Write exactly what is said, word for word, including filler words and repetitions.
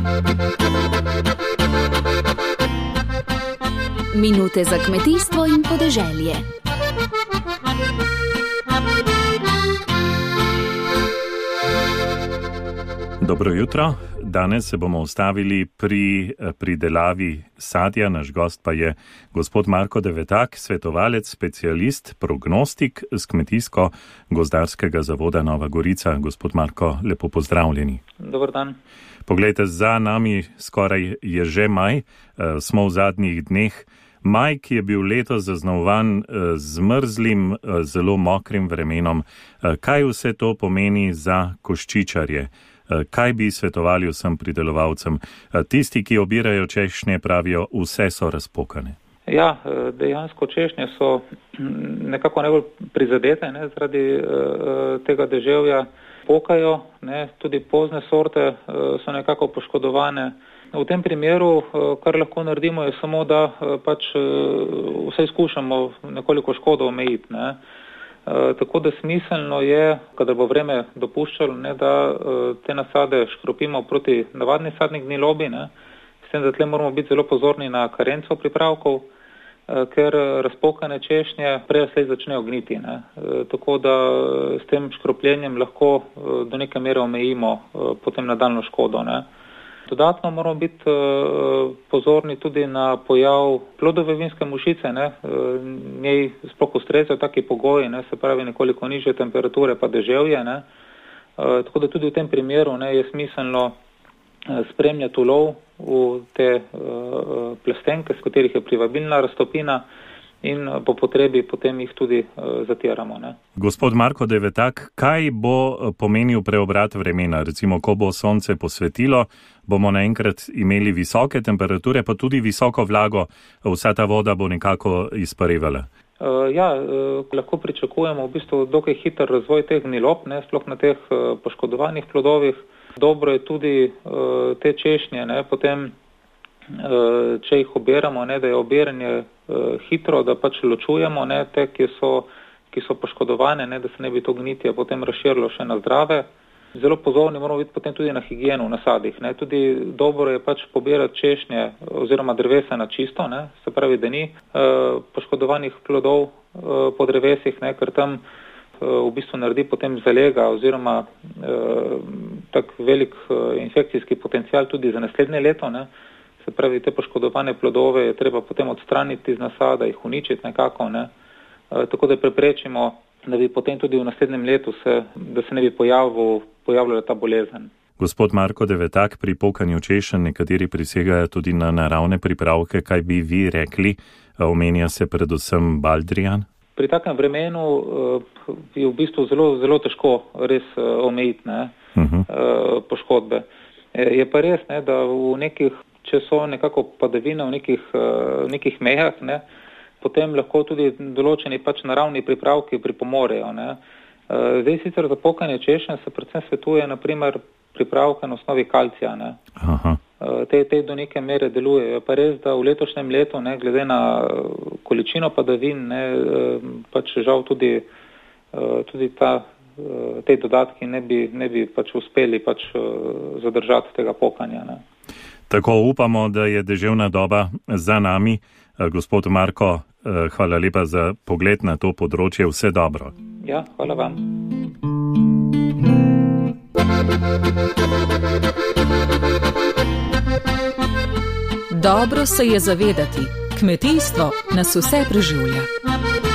Minute za kmetijstvo in podeželje. Dobro jutro. Danes se bomo ustavili pri pridelavi sadja. Naš gost pa je gospod Marko Devetak, svetovalec, specialist, prognostik z Kmetijsko-gozdarskega zavoda Nova Gorica. Gospod Marko, lepo pozdravljeni. Dobar dan. Poglejte, za nami skoraj je že maj, smo v zadnjih dneh. Maj, ki je bil letos zaznamovan z mrzlim, zelo mokrim vremenom. Kaj vse to pomeni za koščičarje? Kaj bi svetovali vsem pridelovalcem? Tisti, ki obirajo češnje, pravijo, vse so razpokane. Ja, dejansko češnje so nekako najbolj prizadete, ne, zaradi tega deževja. Pokajo, ne, tudi pozne sorte so nekako poškodovane. V tem primeru, kar lahko naredimo, je samo, da pač vse skušamo nekoliko škodo omejiti. Ne. E, tako da smiselno je, kadar bo vreme dopuščalo, ne, da te nasade škropimo proti navadni sadni gnilobi, ne. S tem, da tle moramo biti zelo pozorni na karenco pripravkov, e, ker razpokane češnje prej slej začnejo gniti. Ne. E, tako da s tem škropljenjem lahko do neke mere omejimo e, potem nadaljnjo škodo. Ne. Dodatno moramo biti uh, pozorni tudi na pojav plodove vinske mušice, ne, uh, njej sploh ustrezajo taki pogoji, ne, se pravi nekoliko nižje temperature pa deževje, ne, uh, tako da tudi v tem primeru, ne, je smiselno uh, spremljati ulov v te uh, plastenke, s katerih je privabilna raztopina, in po potrebi potem jih tudi uh, zatiramo. Ne. Gospod Marko Devetak, kaj bo pomenil preobrat vremena? Recimo, ko bo sonce posvetilo, bomo naenkrat imeli visoke temperature, pa tudi visoko vlago, vsa ta voda bo nekako izparevala. Uh, ja, uh, lahko pričakujemo v bistvu dokaj hiter razvoj teh gnilob, ne, sploh na teh uh, poškodovanih plodovih. Dobro je tudi uh, te češnje, ne, potem Uh, če jih oberamo, ne, da je oberanje uh, hitro, da pač ločujemo, ne, te, ki so, ki so poškodovane, ne, da se ne bi to gnitje potem razširilo še na zdrave. Zelo pozorni moramo biti potem tudi na higieno v nasadih. Ne. Tudi dobro je pač pobirati češnje oziroma drevesa na čisto, ne, se pravi, da ni uh, poškodovanih plodov uh, po drevesih, ne, ker tam uh, v bistvu naredi potem zalega oziroma uh, tak velik uh, infekcijski potencial tudi za naslednje leto, ne. Se pravi, te poškodovane plodove je treba potem odstraniti iz nasada, jih uničiti nekako, ne. E, tako da preprečimo, da bi potem tudi v naslednjem letu se, da se ne bi pojavil, pojavljala ta bolezen. Gospod Marko Devetak, pri pokanju češenj nekateri prisegajo tudi na naravne pripravke. Kaj bi vi rekli? Omenja se predvsem baldrijan. Pri takem vremenu uh, je v bistvu zelo, zelo težko res uh, omejiti, ne, uh-huh. uh, poškodbe. E, je pa res, ne, da v nekih če so nekako padavine v nekih, uh, nekih mejah, ne, potem lahko tudi določeni pač naravni pripravki pripomorejo. Ne. Uh, zdaj sicer za pokanje češenj se predvsem svetuje naprimer pripravke na osnovi kalcija. Ne. Aha. Uh, te, te do neke mere delujejo. Pa res, da v letošnjem letu, ne, glede na količino padavin, ne, uh, pač žal tudi, uh, tudi ta, uh, te dodatki ne bi, ne bi pač uspeli pač, uh, zadržati tega pokanja. Ne. Tako upamo, da je deževna doba za nami. Gospod Marko, hvala lepa za pogled na to področje. Vse dobro. Ja, hvala vam. Dobro se je zavedati, kmetijstvo nas vse preživlja.